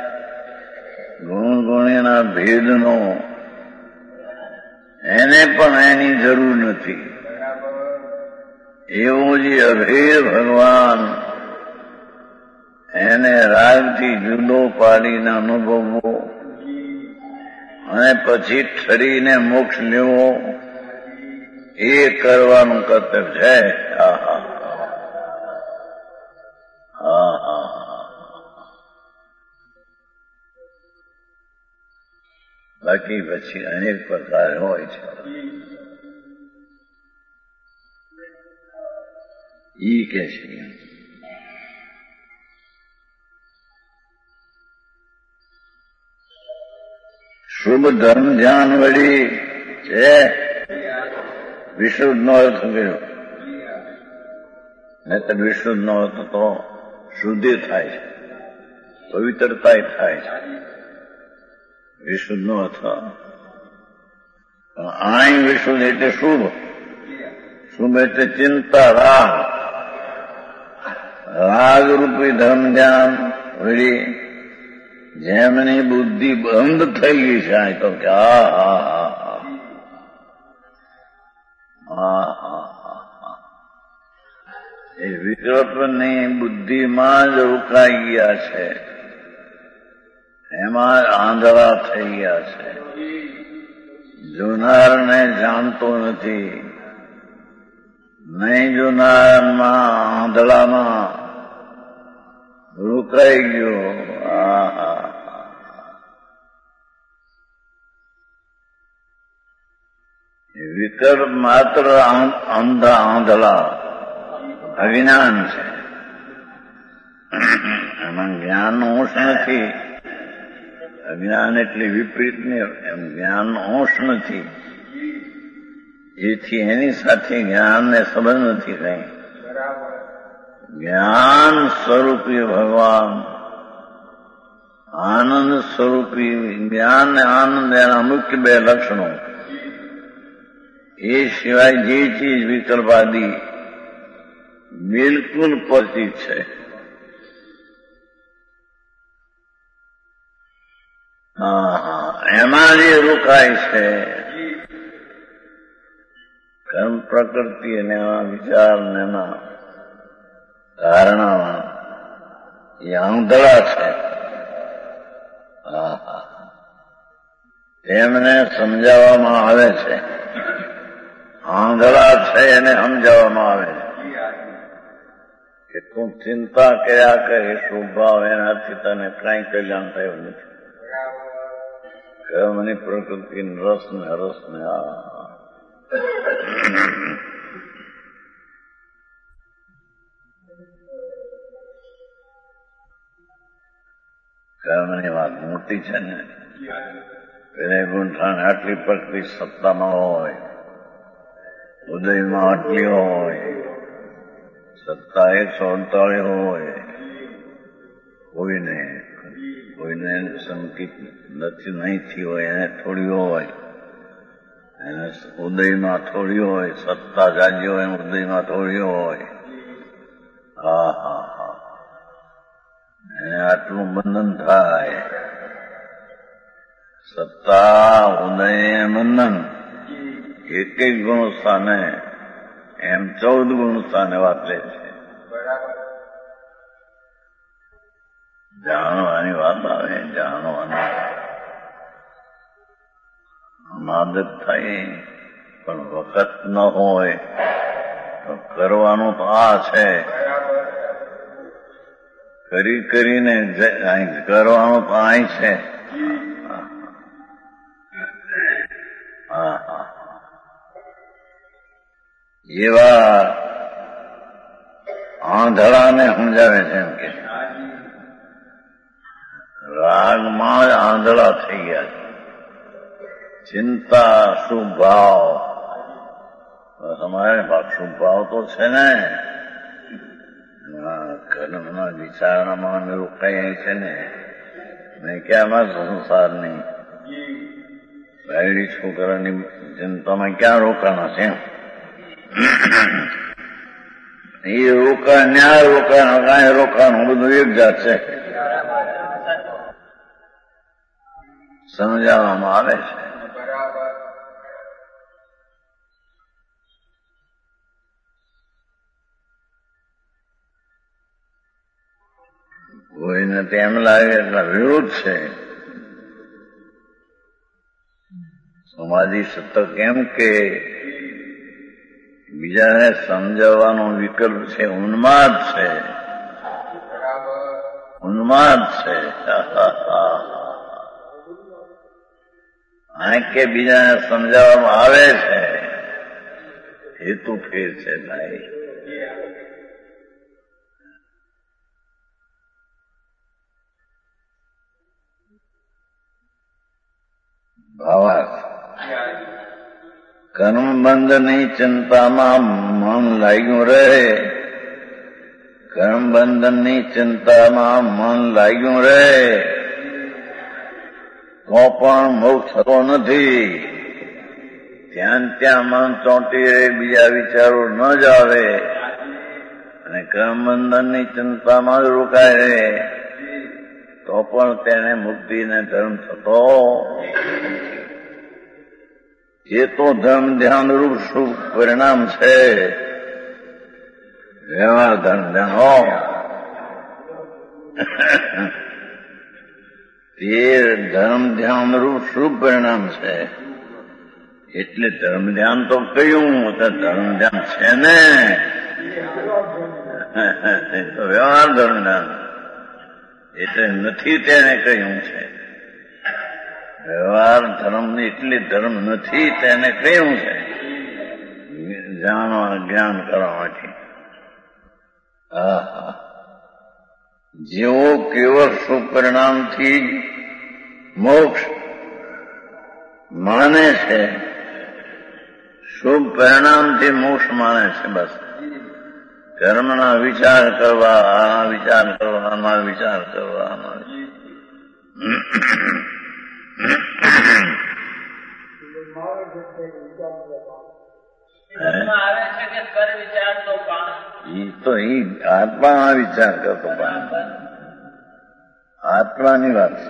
ગુણ ગુણ્યના ભેદનો, એને પણ એની જરૂર નથી. એવો જે અભેદ ભગવાન, એને રાગથી જુદો પાડીને અનુભવવો અને પછી ઠરીને મોક્ષ લેવો, એ કરવાનું કર્તવ્ય છે. હા હા હા હા બાકી પછી અનેક પ્રકાર હોય છે. ઈ કે છે શુભ ધર્મ ધ્યાન વળી છે. વિશુદ્ધ નો અર્થ કર્યો, નહીં તો વિશુદ્ધ નો અર્થ તો શુદ્ધિ થાય છે, પવિત્રતા થાય છે. વિશુદ્ધ નો અર્થ આઈ વિશુદ્ધ એટલે શુભ, શુભ એટલે ચિંતા, રાગ, રાગરૂપી ધર્મ ધ્યાન વળી જેમની બુદ્ધિ બંધ થઈ ગઈ છે. આ તો કે હા હા હા હા હા હા એ વિકલ્પની બુદ્ધિમાં જ રોકાઈ ગયા છે, એમાં આંધળા થઈ ગયા છે. જોનારને જાણતો નથી, નહીં જોનારમાં આંધળામાં રોકાઈ ગયો. આ હા વિકલ્પ માત્ર અંધા આંધળા અજ્ઞાન છે. એમાં જ્ઞાનનો અંશ નથી. અજ્ઞાન એટલે વિપરીત ને, એમ જ્ઞાનનો અંશ નથી. જેથી એની સાથે જ્ઞાનને સંબંધ નથી કઈ. જ્ઞાન સ્વરૂપી ભગવાન, આનંદ સ્વરૂપી જ્ઞાન ને આનંદ એના મુખ્ય બે લક્ષણો. એ સિવાય જે ચીજ વિકલ્પાદી બિલકુલ પતિત છે. હા એમાં જે રોકાય છે કર્મ પ્રકૃતિ અને એના વિચાર ને એના ધારણામાં એ આંધળા છે. તેમને સમજાવવામાં આવે છે, આંધળા છે એને સમજાવવામાં આવે છે કે તું ચિંતા કર્યા કરે સ્વભાવ, એનાથી તને કઈ કલ્યાણ થયું નથી. કર્મની પ્રકૃતિ રસ ને હરસ ને આ કર્મની વાત મોટી છે ને. એને ગુંઠાણ આટલી પ્રકૃતિ સત્તામાં હોય, ઉદયમાં આટલી હોય, સત્તા એકસો અડતાલીસ હોય, કોઈને કોઈને સંકિત નથી નહીં થઈ હોય, એને થોડી હોય, એને ઉદયમાં થોડી હોય, સત્તા જાજી હોય ઉદયમાં થોડી હોય. હા હા હા એને આટલું બંધન થાય. સત્તા ઉદય બંધન એક એક ગુણ સ્થાને એમ ચૌદ ગુણ સ્થાને વાત લે છે. જાણવાની વાત આવે, જાણવાની આદત થાય પણ વખત ન હોય તો કરવાનું તો આ છે. કરી કરીને કરવાનું તો આ છે. હા હા એવા આંધળાને સમજાવે છે એમ કે રાગમાં જ આંધળા થઈ ગયા છે. ચિંતા શુભ ભાવ, અમારે શુભ ભાવ તો છે ને, કર્મના વિચારણામાં રોકાય છે ને. મેં ક્યાંમાં સંસારની બાયડી છોકરાની ચિંતામાં ક્યાં રોકાણા છે? એ રોકા ન્યાય રોકાણ કાંઈ રોકાણ બધું એક જાત છે. સમજાવવામાં આવે છે. કોઈને તેમ લાગે એટલે વિરોધ છે. સમાધિ સત્ય કેમ કે બીજાને સમજાવવાનો વિકલ્પ છે, ઉન્માદ છે, ઉન્માદ છે. આ કે બીજાને સમજાવવામાં આવે છે, હેતુ ફેર છે ભાઈ. ભાવાર્થ કર્મબંધની ચિંતામાં મન લાગ્યું રહે, કર્મબંધનની ચિંતામાં મન લાગ્યું રહે તો પણ મોક્ષ થતો નથી. ત્યાં ત્યાં મન ચોંટી રહે, બીજા વિચારો ન જ આવે અને કર્મબંધનની ચિંતામાં જ રોકાય રહે તો પણ તેને મુક્તિને ધર્મ થતો. એ તો ધર્મ ધ્યાનરૂપ શુભ પરિણામ છે. વ્યવહાર ધર્મ ધ્યાન હો તે ધર્મ ધ્યાનરૂપ શુભ પરિણામ છે. એટલે ધર્મ ધ્યાન તો કહ્યું તો ધર્મ ધ્યાન છે ને, તો વ્યવહાર ધર્મ ધ્યાન એટલે નથી તેને કહ્યું છે. વ્યવહાર ધર્મ એટલે ધર્મ નથી તેને કહ્યું છે જાણવા જ્ઞાન કરવા માટે. હા જેવો કેવળ શુભ પરિણામથી મોક્ષ માને છે, શુભ પરિણામથી મોક્ષ માને છે. બસ કર્મના વિચાર કરવા, આના વિચાર કરવા, આના વિચાર કરવા, આના તો એ આત્માના વિચાર કરતો પામે. આત્માની વાત છે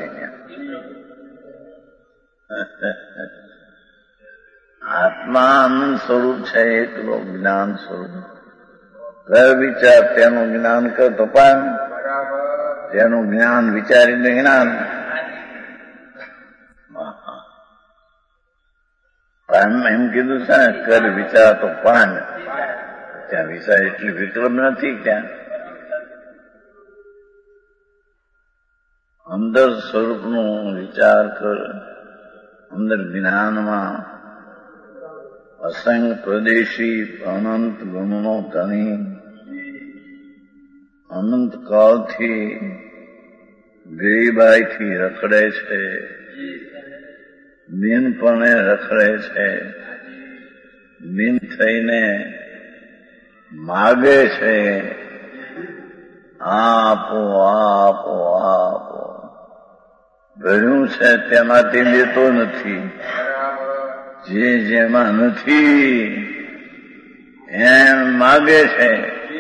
આત્મા આનંદ સ્વરૂપ છે, એકલો જ્ઞાન સ્વરૂપ. ઘર વિચાર તેનું જ્ઞાન કરતો પામ, તેનું જ્ઞાન વિચારીને જ્ઞાન એમ કીધું છે ને, કર વિચાર તો પાન. ત્યાં વિચાર એટલી વિક્રમ નથી. ત્યાં અંદર સ્વરૂપનો વિચાર કર. અંદર જ્ઞાનમાં અસંગ પ્રદેશી અનંત ગુણનો ધણી અનંત કાળથી ગરીબાઈથી રખડે છે, દિનપણે રખડે છે, દિન થઈને માગે છે, આપો આપો આપો. ભર્યું છે તેમાંથી લેતો નથી. જે જેમાં નથી એમ માગે છે.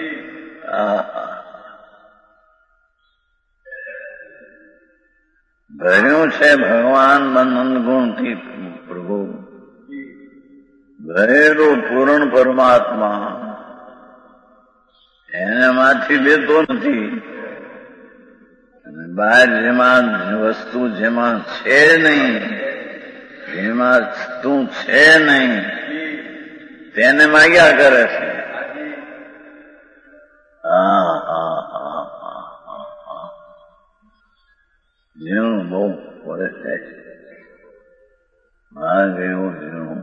ભર્યું છે ભગવાન અનંત ગુણથી પ્રભુ, ભરેલું પૂર્ણ પરમાત્મા એનામાંથી લેતો નથી. અને બહાર જેમાં વસ્તુ જેમાં છે નહીં, જેમાં તું છે નહીં તેને માગ્યા કરે છે. હા હા હા હા હા ઝીણું બહુ પડે છે. માગ એવું ઝીણું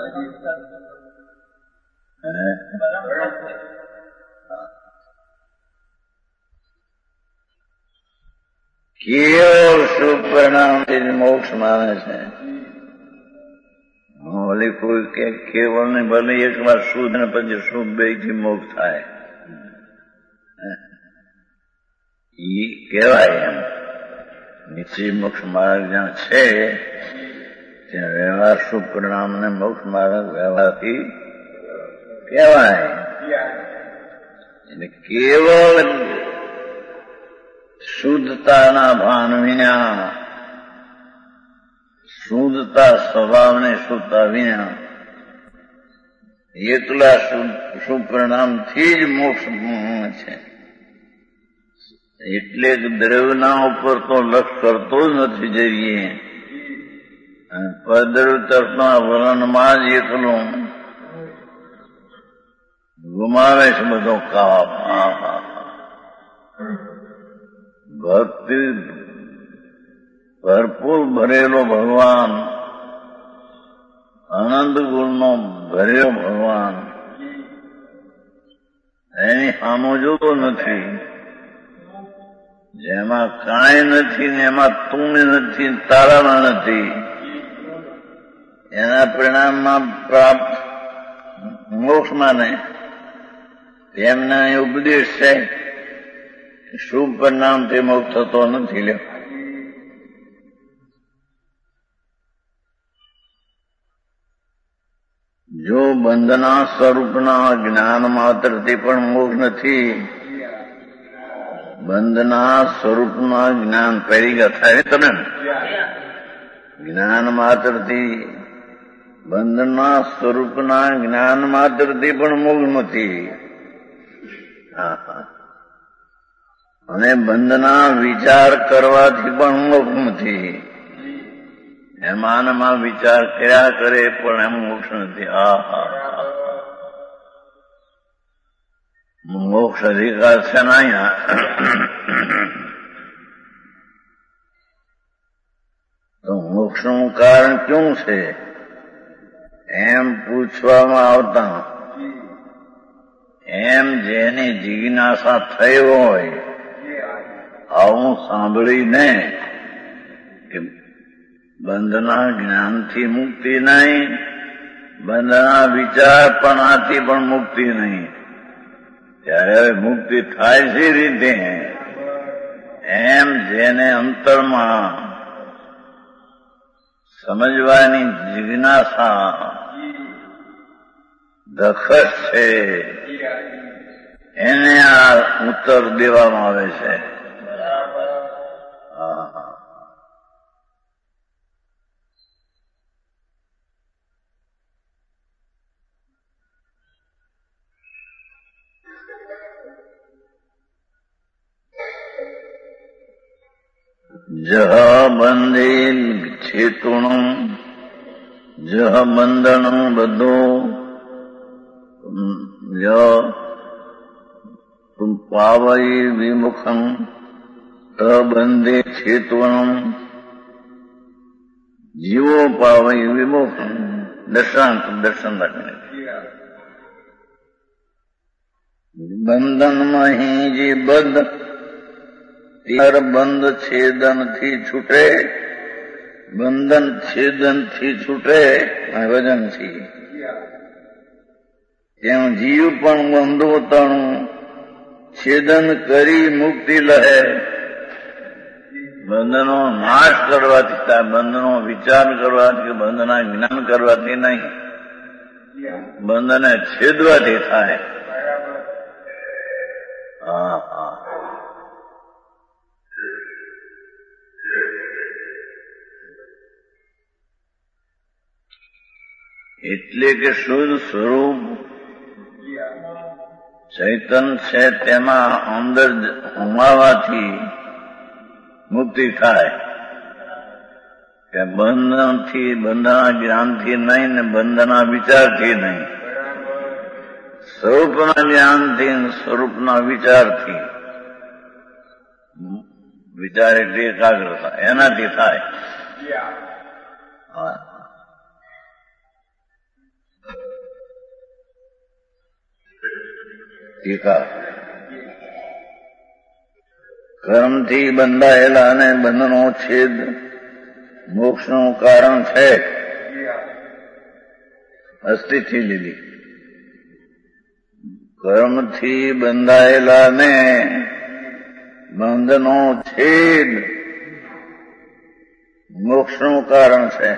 કેવળ શુભ પરિણામથી મોક્ષ માને છે. ઓલી કોઈ કે કેવળ ને ભલે એક વાર શુદ્ધ ને પછી શુભ બે થી મોક્ષ થાય ઈ કહેવાય. એમ નિશ્ચય મોક્ષ માર્ગ જ્યાં છે ત્યાં વ્યવહાર શુભ પરિણામ ને મોક્ષ માર્ગ વ્યવહારથી કહેવાય. એટલે કેવળ શુદ્ધતાના ભાન વિના, શુદ્ધતા સ્વભાવને શુદ્ધતા વિના એકલા શુભ પરિણામથી જ મોક્ષ છે. એટલે જ દ્રવ્યના ઉપર તો લક્ષ કરતો જ નથી જઈએ. પરદ્રવ્ય તરફના વલણમાં જ એકલો ગુમાવે છે બધો કાપ. ભક્તિ ભરપૂર ભરેલો ભગવાન, આનંદ ગુણનો ભરેલો ભગવાન એની સામો જોતો નથી. જેમાં કાંઈ નથી ને એમાં તું નથી, તારામાં નથી, એના પરિણામમાં પ્રાપ્ત મોક્ષ માને. તેમના એ ઉપદેશ છે શુભ પરિણામથી મોક્ષ થતો નથી. લે જો બંધના સ્વરૂપના જ્ઞાન માત્રથી પણ મોક્ષ નથી, બંધના સ્વરૂપના જ્ઞાન પહેરી થાય તમે જ્ઞાન માત્રથી, બંધના સ્વરૂપના જ્ઞાન માત્રથી પણ મોક્ષ નથી. અને બંધના વિચાર કરવાથી પણ મોક્ષ નથી. એમાનમાં વિચાર કર્યા કરે પણ એમ મોક્ષ નથી. આ હા મોક્ષ અધિકાર છે ને અહીંયા. તો મોક્ષનું કારણ શું છે એમ પૂછવામાં આવતા, એમ જેની જિજ્ઞાસા થઈ હોય આવું સાંભળીને કે બંધના જ્ઞાનથી મુક્તિ નહીં, બંધના વિચારપણાથી પણ મુક્તિ નહીં, ત્યારે હવે મુક્તિ થાય છે રીતે એમ જેને અંતરમાં સમજવાની જિજ્ઞાસા દખસ છે એને આ ઉત્તર દેવામાં આવે છે. જહ બંધેન છેતુણું જહ બંધનું બધું પાવઈ વિમુખમ બંધે છેતુણું જીવો પાવઈ વિમુખમ. દર્શાંત દર્શન રાખને બંધનમાં હી જે બદ્ધ બંધ છેદનથી છૂટે, બંધન છેદનથી છૂટે વજનથી તેમ જીવ પણ બંધો તણું છેદન કરી મુક્તિ લહે. બંધનો નાશ કરવાથી થાય, બંધનો વિચાર કરવાથી, બંધના જ્ઞાન કરવાથી નહીં, બંધને છેદવાથી થાય. હા હા એટલે કે શુદ્ધ સ્વરૂપ ચૈતન છે તેમાં અંદર ઉમાવાથી મુક્તિ થાય. કે બંધનથી, બંધના જ્ઞાનથી નહીં ને બંધના વિચારથી નહીં, સ્વરૂપના જ્ઞાનથી સ્વરૂપના વિચારથી. વિચાર એટલે એકાગ્રતા, એનાથી થાય. હા ટીકા કર્મથી બંધાયેલા અને બંધનો છેદ મોક્ષનું કારણ છે. અસ્થિથી લીધી. કર્મથી બંધાયેલા ને બંધનો છેદ મોક્ષનું કારણ છે.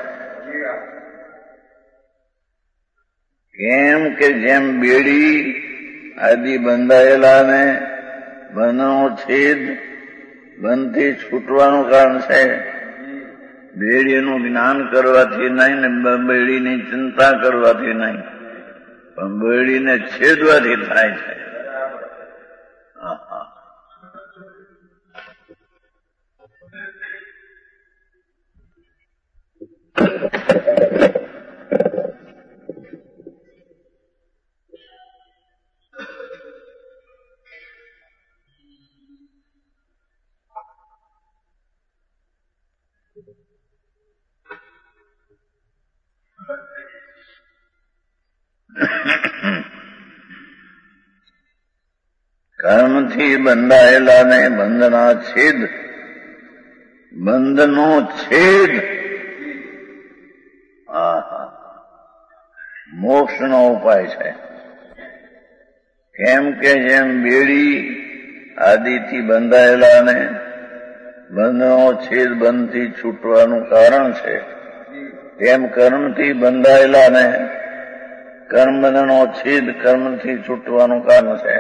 કેમ કે જેમ બેડી આદિ બંધાયેલા ને બંધનો છેદ બંધથી છૂટવાનું કારણ છે. બેડીનું જ્ઞાન કરવાથી નહીં ને બેડીની ચિંતા કરવાથી નહીં, પણ બેડીને છેદવાથી થાય છે. કર્મથી બંધાયેલા ને બંધના છેદ, બંધનો છેદ મોક્ષનો ઉપાય છે. કેમ કે જેમ બેડી આદિથી બંધાયેલા ને બંધનો છેદ બંધથી છૂટવાનું કારણ છે, તેમ કર્મથી બંધાયેલા ને કર્મ બંધનો છેદ કર્મથી છૂટવાનું કારણ છે.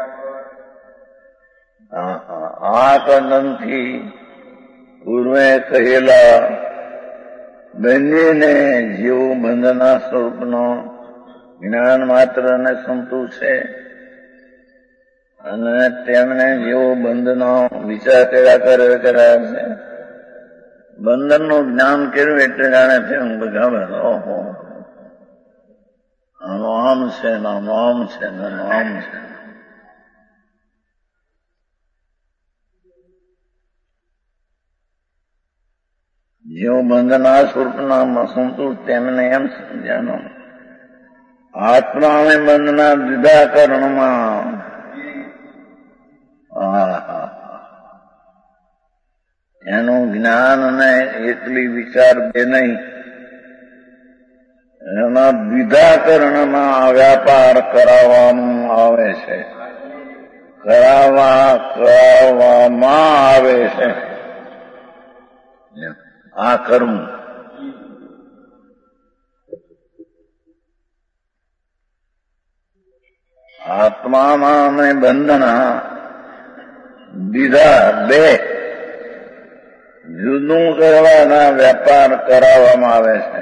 આ કંદનથી પૂર્વે કહેલા બંનેને જેવું બંધના સ્વરૂપનો જ્ઞાન માત્ર ને સંતુષ્ટ છે અને તેમને જેવો બંધનો વિચાર કર્યા કરે કર્યા છે. બંધનનું જ્ઞાન કર્યું એટલે જાણે તેમ ગમે. ઓહો આનો આમ છે, આનો આમ છે, આનો આમ છે. જેઓ બંધના સ્વરૂપના સંતુષ્ટ તેમને એમ સમજાનો આત્માને બંધના દ્વિધા કરણમાં એનું જ્ઞાન અને એટલી વિચાર બે નહીં, એના દ્વિધાકરણમાં વ્યાપાર કરાવવામાં આવે છે, કરાવવા કરાવવામાં આવે છે. આ કર્મ આત્મામાં અને બંધના બીજા બે જુદું કરવાના વ્યાપાર કરાવવામાં આવે છે.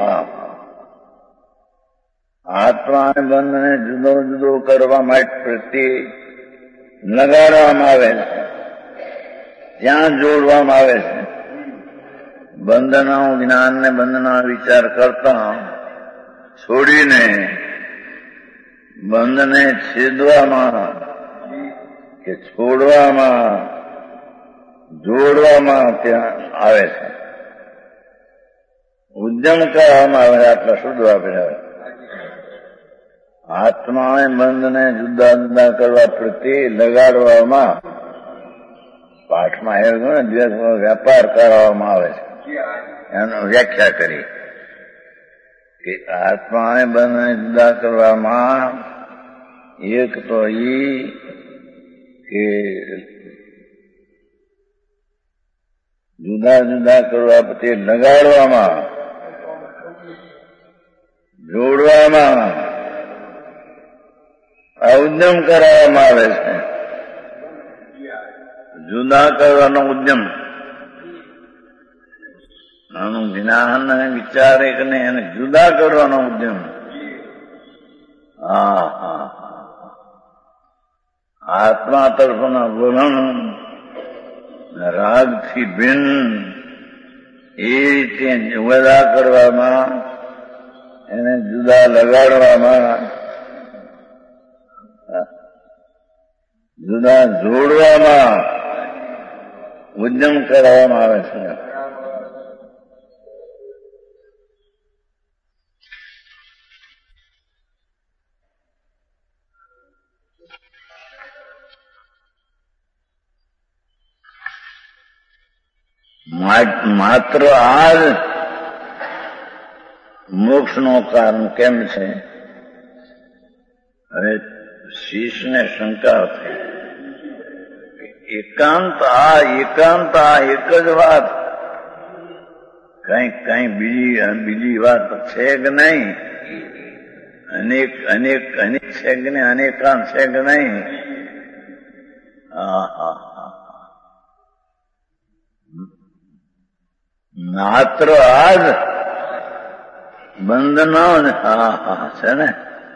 આત્મા અને બંધને જુદો જુદો કરવા માટે પ્રત્યે લગાડવામાં આવે છે, ત્યાં જોડવામાં આવે છે. બંધના જ્ઞાન ને બંધના વિચાર કરતા છોડીને બંધને છેદવામાં કે છોડવામાં જોડવામાં ત્યાં આવે છે. ઉદ્યમ કરવામાં આવે. આટલા શુદ્ધ વાપર્યા. આત્મા અને બંધને જુદા જુદા કરવા પ્રત્યે લગાડવામાં પાઠમાં એવું ને દિવસમાં વ્યાપાર કરવામાં આવે છે. એનો વ્યાખ્યા કરી કે આત્માને બંને જુદા કરવામાં એક તો ઈ કે જુદા જુદા કરવા પછી લગાડવામાં, જોડવામાં આ ઉદ્યમ કરાવવામાં આવે છે. જુદા કરવાનો ઉદ્યમ, આનું જ્ઞાન અને વિચાર એક ને એને જુદા કરવાનો ઉદ્યમ. હા હા આત્મા તરફના વલણ રાગથી ભિન્ન એ રીતે જુદા કરવામાં, એને જુદા લગાડવામાં, જુદા જોડવામાં ઉદ્યમ કરાવવામાં આવે છે. માત્ર આ જ મોક્ષનું કારણ કેમ છે? હવે શિષ્યને શંકા થઈ, એકાંત આ એકાંત આ એક જ વાત, કઈ કઈ બીજી બીજી વાત છે કે નહીં? અનેક અનેક અનેક છે કે નહીં? અનેકાંત છે કે નહીં? હા હા માત્ર આ જ બંધનો. હા હા છે ને.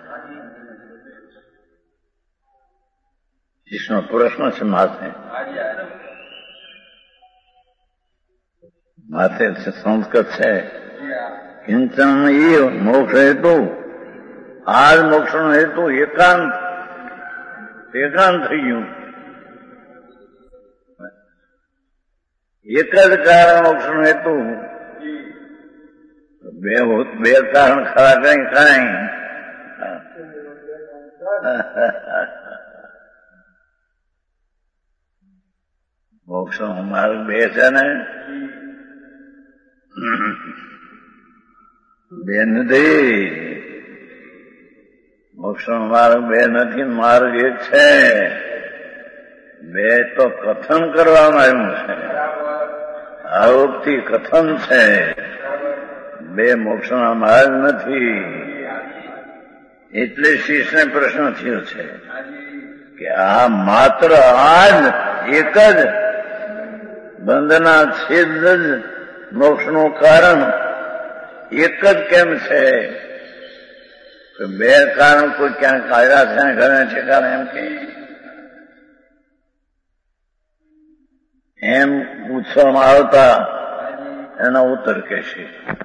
શિષ્યનો પ્રશ્ન છે માથે માથે સંસ્કૃત છે. કિંચન એ મોક્ષ હેતુ, આ જ મોક્ષનો હેતુ એકાંત એકાંત થઈ ગયું. એક જ કારણ મોક્ષનો હેતુ, બે બે કારણ ખરા કઈ કઈ. મોક્ષનો માર્ગ બે છે ને, બે નથી. મોક્ષનો માર્ગ બે નથી, માર્ગ એક છે. બે તો કથન કરવામાં આવ્યું છે, આરોપથી કથન છે. બે મોક્ષના માર્ગ નથી. એટલે શિષ્યને પ્રશ્ન થયો છે કે આ માત્ર આ જ એક જ બંધના છેદ જ મોક્ષનું કારણ એક જ કેમ છે? બે કારણ કોઈ ક્યાંક કાયદા છે ઘરે છે કારણ એમ કે એમ પૂછવામાં આવતા એનો ઉત્તર કહેશે.